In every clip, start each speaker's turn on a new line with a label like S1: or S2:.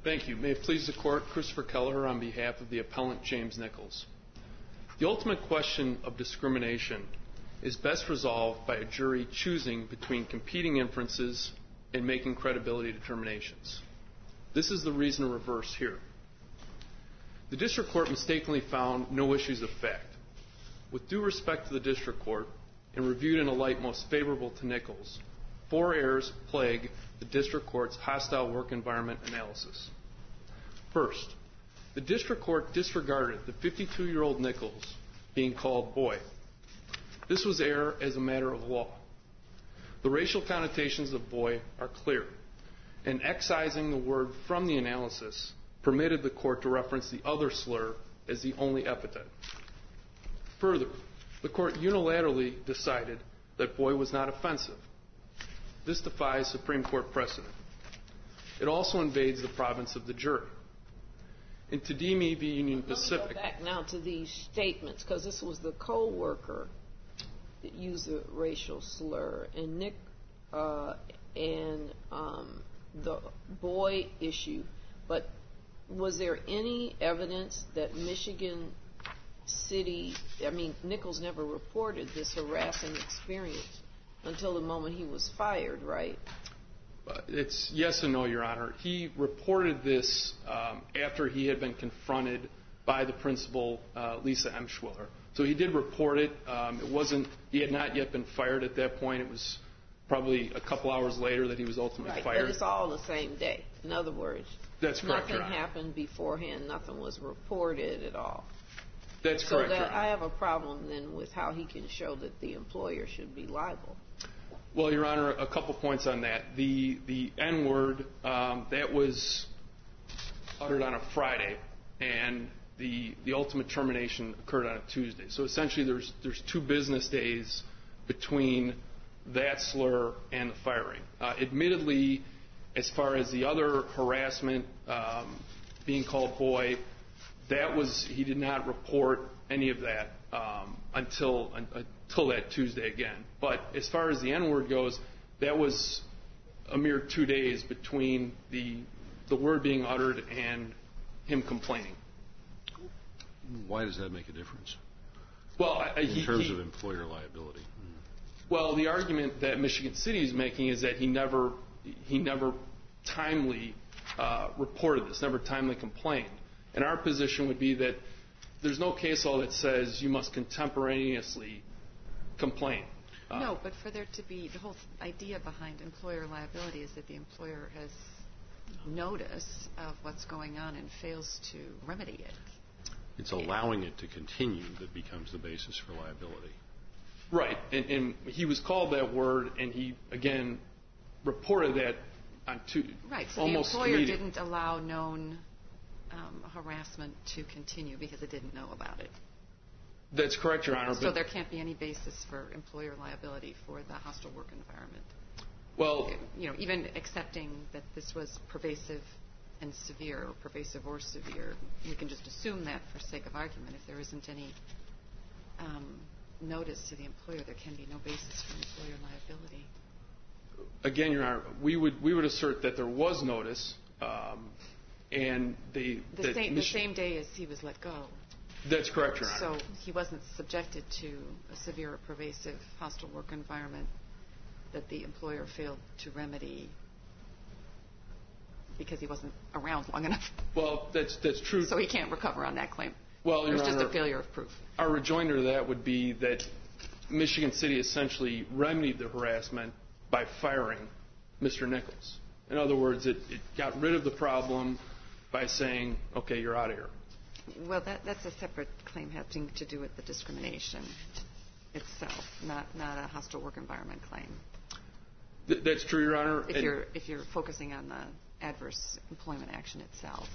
S1: Thank you. May it please the Court, Christopher Kelleher on behalf of the appellant James Nichols. The ultimate question of discrimination is best resolved by a jury choosing between competing inferences and making credibility determinations. This is the reason to reverse here. The District Court mistakenly found no issues of fact. With due respect to the District Court, and reviewed in a light most favorable to Nichols, 4 errors plague the District Court's hostile work environment analysis. First, the District Court disregarded the 52-year-old Nichols being called boy. This was error as a matter of law. The racial connotations of boy are clear, and excising the word from the analysis permitted the Court to reference the other slur as the only epithet. Further, the Court unilaterally decided that boy was not offensive. This defies Supreme Court precedent. It also invades the province of the jury. In Tadimi v. Union Pacific...
S2: Let me go back now to these statements, because this was the co-worker that used the racial slur, and Nick and the boy issue. But was there any evidence that Nichols never reported this harassing experience until the moment he was fired, right?
S1: It's yes and no, Your Honor. He reported this after he had been confronted by the principal, Lisa M. Schwiller. So he did report it. He had not yet been fired at that point. It was probably a couple hours later that he was ultimately fired.
S2: But it's all the same day. In other words,
S1: that's correct, Your Honor.
S2: Nothing happened beforehand. Nothing was reported at all.
S1: That's correct, Your Honor.
S2: I have a problem then with how he can show that the employer should be liable.
S1: Well, Your Honor, a couple points on that. The N-word, that was uttered on a Friday, and the ultimate termination occurred on a Tuesday. So essentially there's 2 business days between that slur and the firing. Admittedly, as far as the other harassment, being called boy, he did not report any of that until that Tuesday again. But as far as the N-word goes, that was a mere 2 days between the word being uttered and him complaining.
S3: Why does that make a difference?
S1: Well,
S3: in terms of employer liability.
S1: Well, the argument that Michigan City is making is that he never timely reported this, never timely complained. And our position would be that there's no case law that says you must contemporaneously complain.
S4: No, but for there to be, the whole idea behind employer liability is that the employer has notice of what's going on and fails to remedy it.
S3: It's allowing it to continue that becomes the basis for liability.
S1: Right, and he was called that word, and he, again, reported that on
S4: right, so
S1: almost
S4: the employer didn't allow known harassment to continue because it didn't know about it.
S1: That's correct, Your Honor.
S4: So there can't be any basis for employer liability for the hostile work environment.
S1: Well,
S4: even accepting that this was pervasive and severe, or pervasive or severe, we can just assume that for sake of argument. If there isn't any notice to the employer, there can be no basis for employer liability.
S1: Again, Your Honor, we would assert that there was notice, and the
S4: same day as he was let go.
S1: That's correct, Your Honor.
S4: So he wasn't subjected to a severe or pervasive hostile work environment that the employer failed to remedy because he wasn't around long enough.
S1: Well, that's true.
S4: So he can't recover on that claim.
S1: Well, Your Honor,
S4: it's just a failure of proof.
S1: Our rejoinder to that would be that Michigan City essentially remedied the harassment by firing Mr. Nichols. In other words, it got rid of the problem by saying, okay, you're out of here.
S4: Well, that's a separate claim having to do with the discrimination itself, not a hostile work environment claim.
S1: That's true, Your Honor.
S4: If you're focusing on the adverse employment action itself.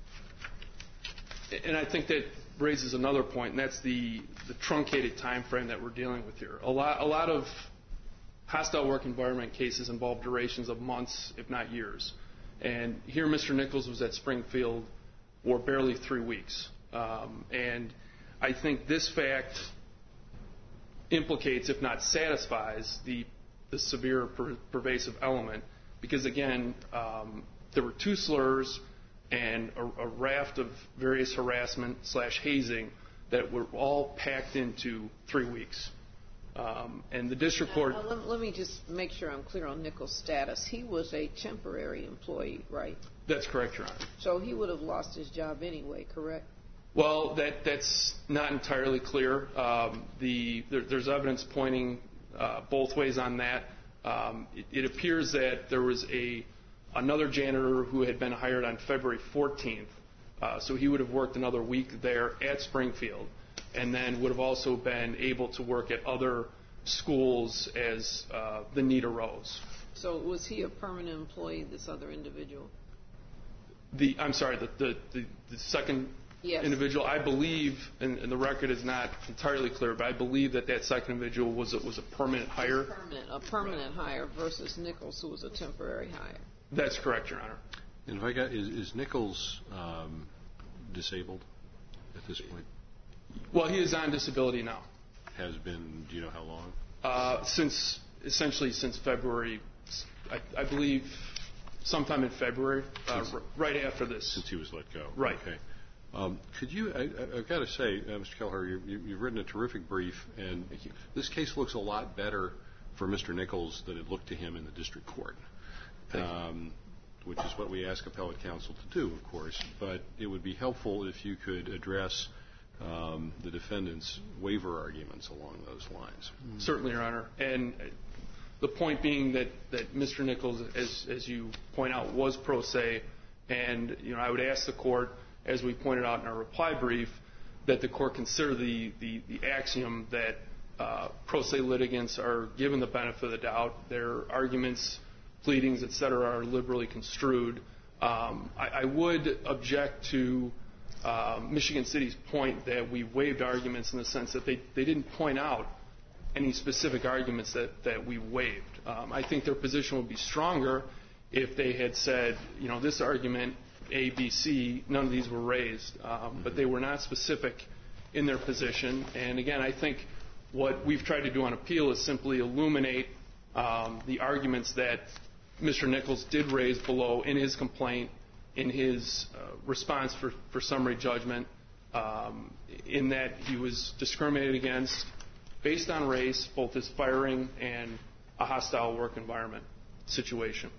S1: And I think that raises another point, and that's the truncated time frame that we're dealing with here. A lot of hostile work environment cases involve durations of months, if not years. And here Mr. Nichols was at Springfield for barely 3 weeks. And I think this fact implicates, if not satisfies, the severe pervasive element because, again, there were 2 slurs and a raft of various harassment/hazing that were all packed into 3 weeks. And the district court...
S2: Let me just make sure I'm clear on Nichols' status. He was a temporary employee, right?
S1: That's correct, Your Honor.
S2: So he would have lost his job anyway, correct?
S1: Well, that's not entirely clear. There's evidence pointing both ways on that. It appears that there was another janitor who had been hired on February 14th, so he would have worked another week there at Springfield, and then would have also been able to work at other schools as the need arose.
S2: So was he a permanent employee, this other individual?
S1: I'm sorry, the second individual, I believe, and the record is not entirely clear, but I believe that second individual was a permanent hire.
S2: A permanent hire versus Nichols, who was a temporary hire.
S1: That's correct, Your Honor.
S3: And if I got, is Nichols disabled at this point?
S1: Well, he is on disability now.
S3: Has been, do you know how long?
S1: Essentially since February, I believe sometime in February, right after this.
S3: Since he was let go.
S1: Right.
S3: Okay. Could you, I've got to say, Mr. Kelleher, you've written a terrific brief, and this case looks a lot better for Mr. Nichols than it looked to him in the district court, which is what we ask appellate counsel to do, of course. But it would be helpful if you could address the defendant's waiver arguments along those lines.
S1: Certainly, Your Honor. And the point being that Mr. Nichols, as you point out, was pro se, and I would ask the court, as we pointed out in our reply brief, that the court consider the axiom that pro se litigants are given the benefit of the doubt. Their arguments, pleadings, et cetera, are liberally construed. I would object to Michigan City's point that we waived arguments in the sense that they didn't point out any specific arguments that we waived. I think their position would be stronger if they had said, this argument, A, B, C, none of these were raised. But they were not specific in their position. And again, I think what we've tried to do on appeal is simply illuminate the arguments that Mr. Nichols did raise below in his complaint, in his response for summary judgment, in that he was discriminated against based on race, both his firing and a hostile work environment situation.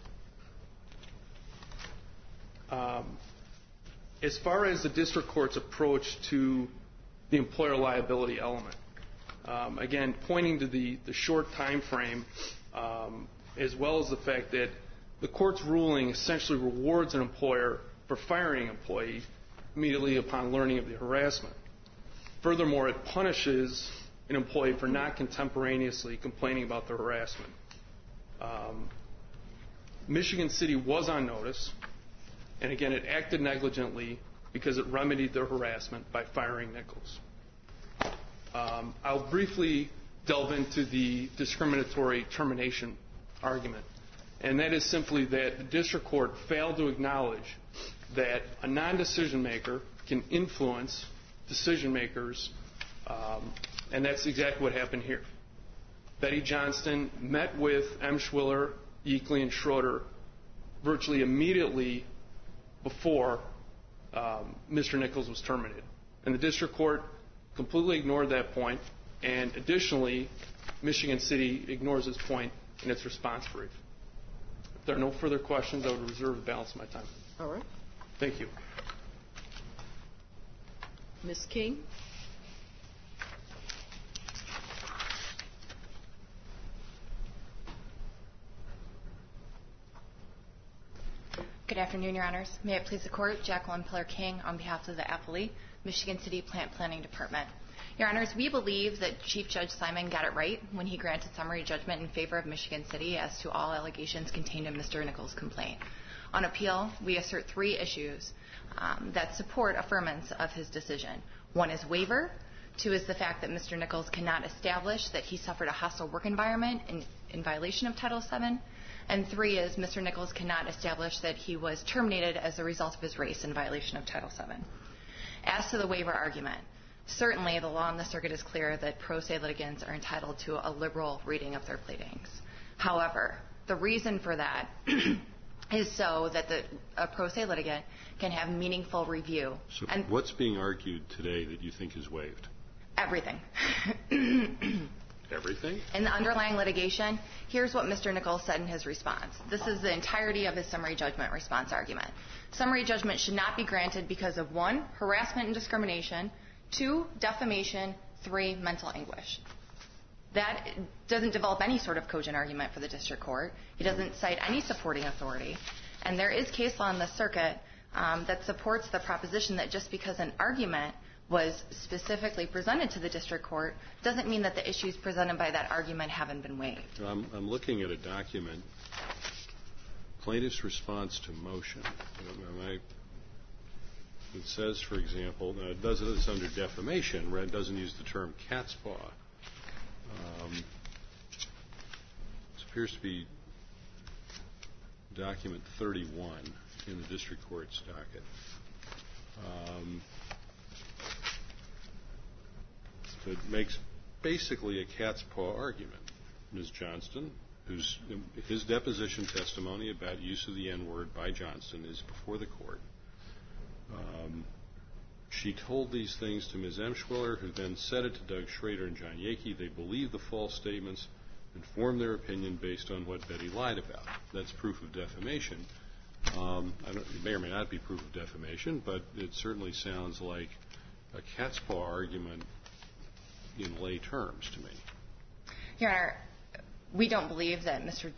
S1: As far as the district court's approach to the employer liability element, again, pointing to the short time frame, as well as the fact that the court's ruling essentially rewards an employer for firing an employee immediately upon learning of the harassment. Furthermore, it punishes an employee for not contemporaneously complaining about the harassment. Michigan City was on notice, and again, it acted negligently because it remedied the harassment by firing Nichols. I'll briefly delve into the discriminatory termination argument, and that is simply that the district court failed to acknowledge that a non-decision maker can influence decision makers, and that's exactly what happened here. Betty Johnston met with M. Schwiller, Eakley, and Schroeder virtually immediately before Mr. Nichols was terminated. And the district court completely ignored that point, and additionally, Michigan City ignores this point in its response brief. If there are no further questions, I would reserve the balance of my time.
S2: All right.
S1: Thank you.
S2: Ms. King?
S5: Good afternoon, Your Honors. May it please the Court, Jacqueline Pillar-King on behalf of the appellee, Michigan City Plant Planning Department. Your Honors, we believe that Chief Judge Simon got it right when he granted summary judgment in favor of Michigan City as to all allegations contained in Mr. Nichols' complaint. On appeal, we assert three issues that support affirmance of his decision. One is waiver. Two is the fact that Mr. Nichols cannot establish that he suffered a hostile work environment in violation of Title VII. And three is Mr. Nichols cannot establish that he was terminated as a result of his race in violation of Title VII. As to the waiver argument, certainly the law in the circuit is clear that pro se litigants are entitled to a liberal reading of their pleadings. However, the reason for that is so that a pro se litigant can have meaningful review.
S3: So what's being argued today that you think is waived?
S5: Everything.
S3: Everything?
S5: In the underlying litigation, here's what Mr. Nichols said in his response. This is the entirety of his summary judgment response argument. Summary judgment should not be granted because of 1, harassment and discrimination, 2, defamation, 3, mental anguish. That doesn't develop any sort of cogent argument for the district court. He doesn't cite any supporting authority. And there is case law in the circuit that supports the proposition that just because an argument was specifically presented to the district court doesn't mean that the issues presented by that argument haven't been waived.
S3: I'm looking at a document, plaintiff's response to motion. It says, for example, it does this under defamation. It doesn't use the term cat's paw. This appears to be document 31 in the district court's docket. So it makes basically a cat's paw argument. Ms. Johnston, his deposition testimony about use of the N-word by Johnston is before the court. She told these things to Ms. Emschwiller, who then said it to Doug Schrader and John Yakey. They believed the false statements and formed their opinion based on what Betty lied about. That's proof of defamation. It may or may not be proof of defamation, but it certainly sounds like a cat's paw argument in lay terms to me.
S5: Your Honor, we don't believe that Mr.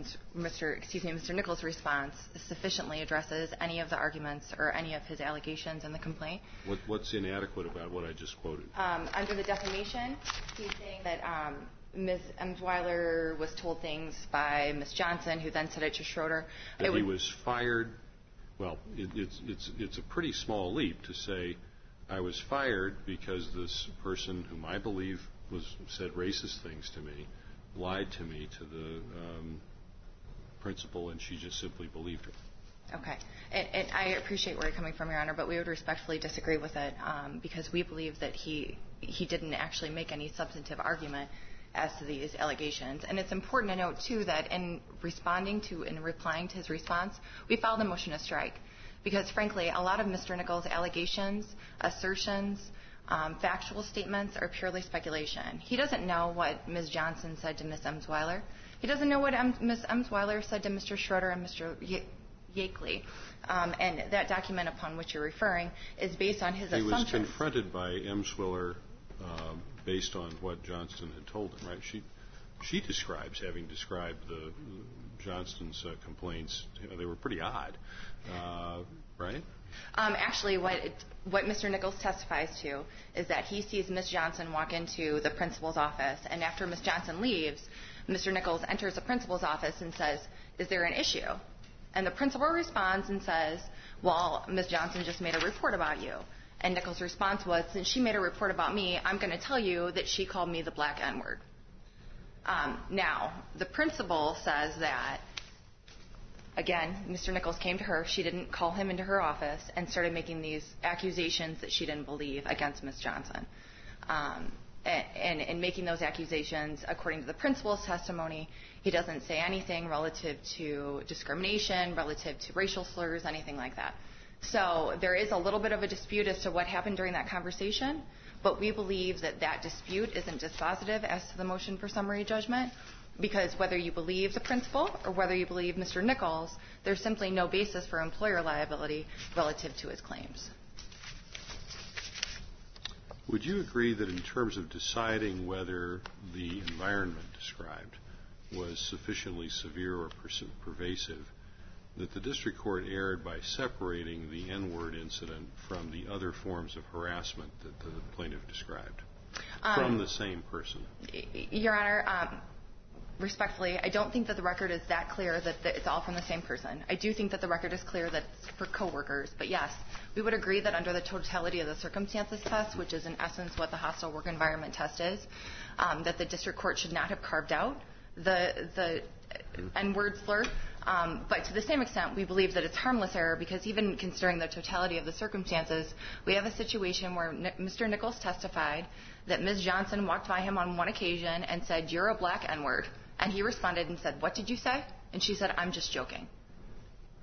S5: Nichols' response sufficiently addresses any of the arguments or any of his allegations in the complaint.
S3: What's inadequate about what I just quoted?
S5: Under the defamation, he's saying that Ms. Emschwiller was told things by Ms. Johnson, who then said it to Schroeder.
S3: That he was fired. Well, it's a pretty small leap to say I was fired because this person, whom I believe said racist things to me, lied to me, to the principal, and she just simply believed her.
S5: Okay. And I appreciate where you're coming from, Your Honor, but we would respectfully disagree with it because we believe that he didn't actually make any substantive argument as to these allegations. And it's important to note, too, that in replying to his response, we filed a motion to strike because, frankly, a lot of Mr. Nichols' allegations, assertions, factual statements are purely speculation. He doesn't know what Ms. Johnson said to Ms. Emschwiller. He doesn't know what Ms. Emschwiller said to Mr. Schroeder and Mr. Yakely. And that document upon which you're referring is based on his assumptions.
S3: He was confronted by Emschwiller based on what Johnston had told him, right? She describes, having described the Johnston's complaints, they were pretty odd, right?
S5: Actually, what Mr. Nichols testifies to is that he sees Ms. Johnson walk into the principal's office, and after Ms. Johnson leaves, Mr. Nichols enters the principal's office and says, "Is there an issue?" And the principal responds and says, "Well, Ms. Johnson just made a report about you." And Nichols' response was, "Since she made a report about me, I'm going to tell you that she called me the black N-word." Now, the principal says that, again, Mr. Nichols came to her. She didn't call him into her office and started making these accusations that she didn't believe against Ms. Johnson. And in making those accusations, according to the principal's testimony, he doesn't say anything relative to discrimination, relative to racial slurs, anything like that. So there is a little bit of a dispute as to what happened during that conversation, but we believe that that dispute isn't dispositive as to the motion for summary judgment, because whether you believe the principal or whether you believe Mr. Nichols, there's simply no basis for employer liability relative to his claims.
S3: Would you agree that in terms of deciding whether the environment described was sufficiently severe or pervasive, that the district court erred by separating the N-word incident from the other forms of harassment that the plaintiff described from the same person?
S5: Your Honor, respectfully, I don't think that the record is that clear that it's all from the same person. I do think that the record is clear that it's for coworkers. But yes, we would agree that under the totality of the circumstances test, which is in essence what the hostile work environment test is, that the district court should not have carved out the N-word slur. But to the same extent, we believe that it's harmless error because even considering the totality of the circumstances, we have a situation where Mr. Nichols testified that Ms. Johnson walked by him on one occasion and said, "You're a black N-word." And he responded and said, "What did you say?" And she said, "I'm just joking."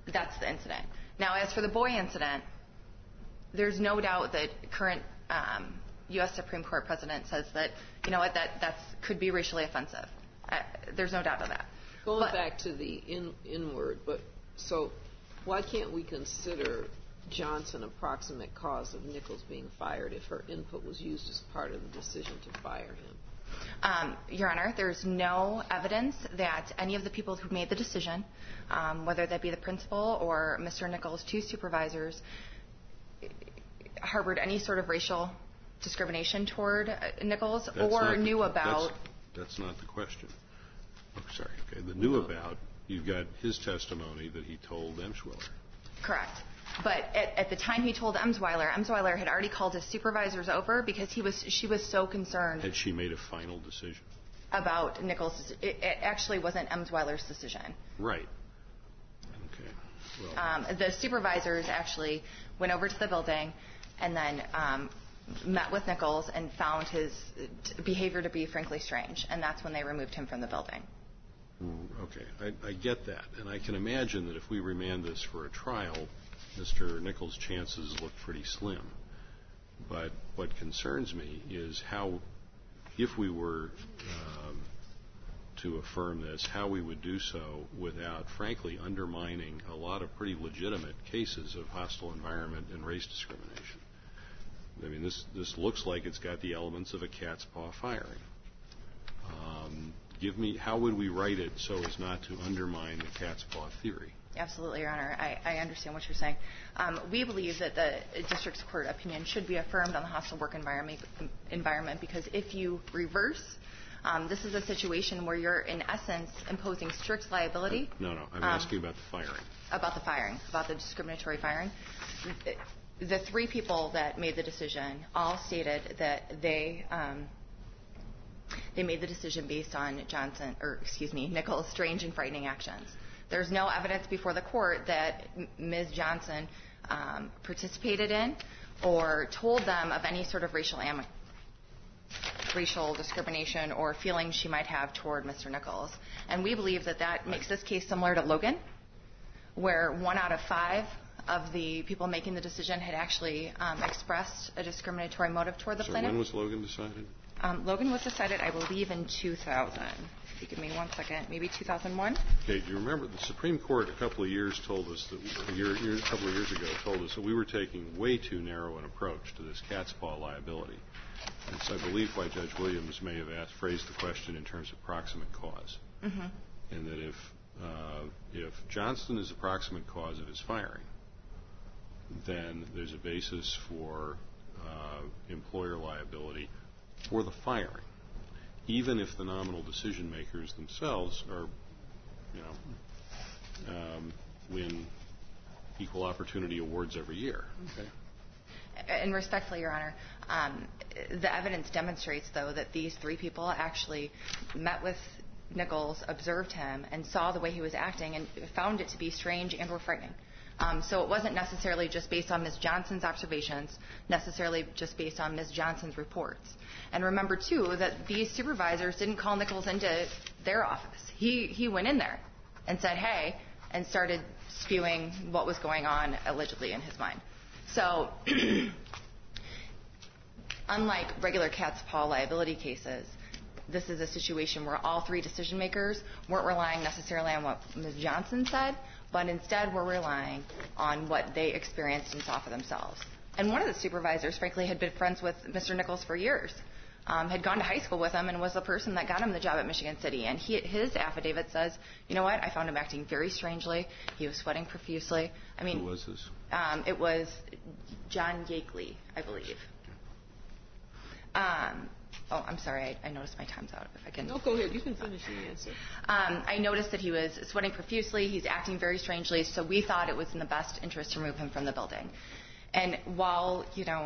S5: That's the incident. Now, as for the boy incident, there's no doubt that current U.S. Supreme Court precedent says that, you know what, that could be racially offensive. There's no doubt of that.
S2: Going back to the inward, but so why can't we consider Johnson a proximate cause of Nichols being fired if her input was used as part of the decision to fire him?
S5: Your Honor, there's no evidence that any of the people who made the decision, whether that be the principal or Mr. Nichols' two supervisors, harbored any sort of racial discrimination toward Nichols or knew about.
S3: That's not the question. Oh, sorry. Okay. The knew about, you've got his testimony that he told Emsweiler.
S5: Correct. But at the time he told Emsweiler had already called his supervisors over because she was so concerned.
S3: Had she made a final decision?
S5: About Nichols. It actually wasn't Emsweiler's decision.
S3: Right. Okay. Well,
S5: the supervisors actually went over to the building and then met with Nichols and found his behavior to be frankly strange, and that's when they removed him from the building.
S3: Okay. I get that, and I can imagine that if we remand this for a trial, Mr. Nichols' chances look pretty slim. But what concerns me is how, if we were to affirm this, how we would do so without, frankly, undermining a lot of pretty legitimate cases of hostile environment and race discrimination. I mean, this looks like it's got the elements of a cat's paw firing. How would we write it so as not to undermine the cat's paw theory?
S5: Absolutely, Your Honor. I understand what you're saying. We believe that the district's court opinion should be affirmed on the hostile work environment because if you reverse, this is a situation where you're, in essence, imposing strict liability.
S3: No. I'm asking about the firing. About the firing,
S5: about the discriminatory firing. The three people that made the decision all stated that they made the decision based on Nichols' strange and frightening actions. There's no evidence before the court that Ms. Johnson participated in or told them of any sort of racial discrimination or feelings she might have toward Mr. Nichols. And we believe that makes this case similar to Logan, where 1 out of 5 of the people making the decision had actually expressed a discriminatory motive toward the plaintiff.
S3: So when was Logan decided?
S5: Logan was decided, I believe, in 2000. If you give me 1 second, maybe 2001.
S3: Okay. Do you remember the Supreme Court a couple of years ago told us that we were taking way too narrow an approach to this cat's paw liability. And so I believe why Judge Williams may have phrased the question in terms of proximate cause. Mm-hmm. And that if Johnston is the proximate cause of his firing, then there's a basis for employer liability for the firing, even if the nominal decision makers themselves are, win equal opportunity awards every year. Okay.
S5: And respectfully, Your Honor, the evidence demonstrates, though, that these three people actually met with Nichols, observed him, and saw the way he was acting and found it to be strange and or frightening. So it wasn't necessarily just based on Ms. Johnson's observations, necessarily just based on Ms. Johnson's reports. And remember, too, that these supervisors didn't call Nichols into their office. He went in there and said, hey, and started spewing what was going on allegedly in his mind. So unlike regular cat's paw liability cases, this is a situation where all three decision makers weren't relying necessarily on what Ms. Johnson said, but instead were relying on what they experienced and saw for themselves. And one of the supervisors, frankly, had been friends with Mr. Nichols for years, had gone to high school with him and was the person that got him the job at Michigan City. And his affidavit says, you know what, I found him acting very strangely. He was sweating profusely. I mean,
S3: who was this?
S5: It was John Yakely, I believe. I'm sorry. I noticed my time's out. If I can.
S2: No, go ahead. You can finish the answer.
S5: I noticed that he was sweating profusely. He's acting very strangely. So we thought it was in the best interest to remove him from the building. And while,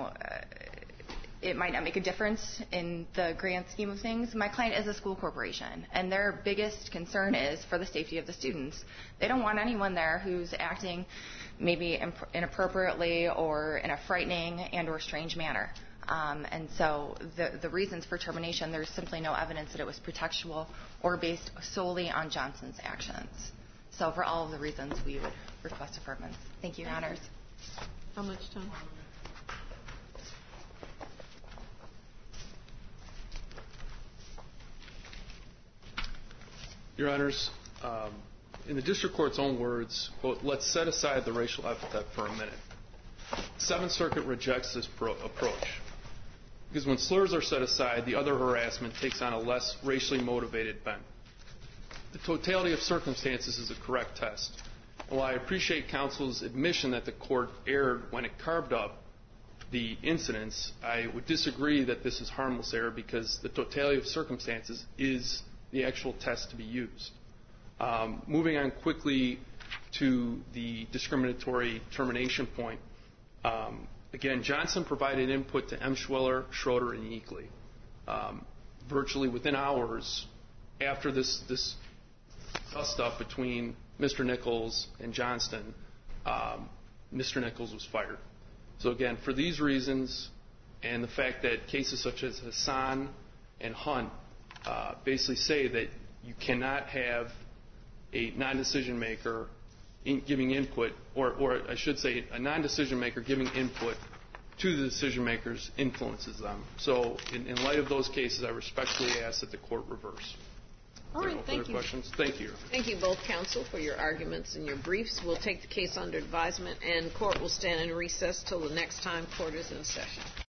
S5: it might not make a difference in the grand scheme of things, my client is a school corporation, and their biggest concern is for the safety of the students. They don't want anyone there who's acting maybe inappropriately or in a frightening and or strange manner. And so the reasons for termination, there's simply no evidence that it was pretextual or based solely on Johnson's actions. So for all of the reasons, we would request affirmance. Thank you, Your Honors.
S2: How much time?
S1: Your Honors, in the district court's own words, quote, let's set aside the racial epithet for a minute. The Seventh Circuit rejects this approach because when slurs are set aside, the other harassment takes on a less racially motivated bent. The totality of circumstances is a correct test. And while I appreciate counsel's admission that the court erred when it carved up the incidents, I would disagree that this is harmless error because the totality of circumstances is the actual test to be used. Moving on quickly to the discriminatory termination point, again, Johnson provided input to M. Schweller, Schroeder, and Yeakley. Virtually within hours after this dust-up between Mr. Nichols and Johnston, Mr. Nichols was fired. So again, for these reasons and the fact that cases such as Hassan and Hunt basically say that you cannot have a non-decision maker giving input, or I should say a non-decision maker giving input to the decision makers influences them. So in light of those cases, I respectfully ask that the court reverse.
S2: All right, thank you.
S1: Questions? Thank you.
S2: Thank you both, counsel, for your arguments and your briefs. We'll take the case under advisement, and court will stand in recess till the next time court is in session.